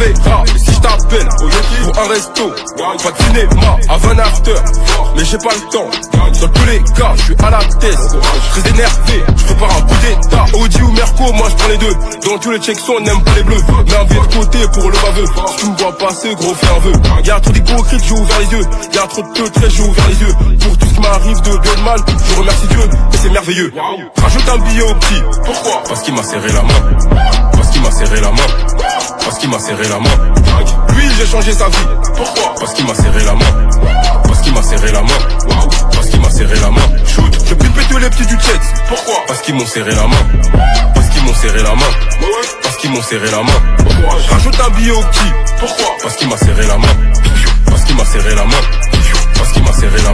verras. Et si je t'appelle pour un resto, pas de cinéma, avant after, mais j'ai pas le temps. Dans tous les cas, je suis à la tête, très énervé, je prépare un coup d'état. Audi ou Merco, moi je prends les deux. Dans tous les checks on n'aime pas les bleus. Mets un billet de côté pour le baveux. Si tu me vois passer, gros fais un vœu. Y'a trop d'hypocrites, j'ai ouvert les yeux. Y'a trop de traits, j'ai ouvert les yeux. Pour tout ce qui m'arrive de bien de mal, je remercie Dieu et c'est merveilleux. Rajoute un billet au petit. Pourquoi? Parce qu'il m'a serré la main. Parce qu'il m'a serré la main. Parce qu'il m'a serré la main. Lui j'ai changé sa vie. Pourquoi? Parce qu'il m'a serré la main. Parce qu'il m'a serré la main. Parce qu'il m'a serré la main. Shoot, je peux péter les petits du check. Pourquoi? Parce qu'ils m'ont serré la main. Parce qu'ils m'ont serré la main. Parce qu'ils m'ont serré la main. Rajoute un billet au petit. Pourquoi? Parce qu'il m'a serré la main. Parce qu'il m'a serré la main. Parce qu'il m'a serré la main.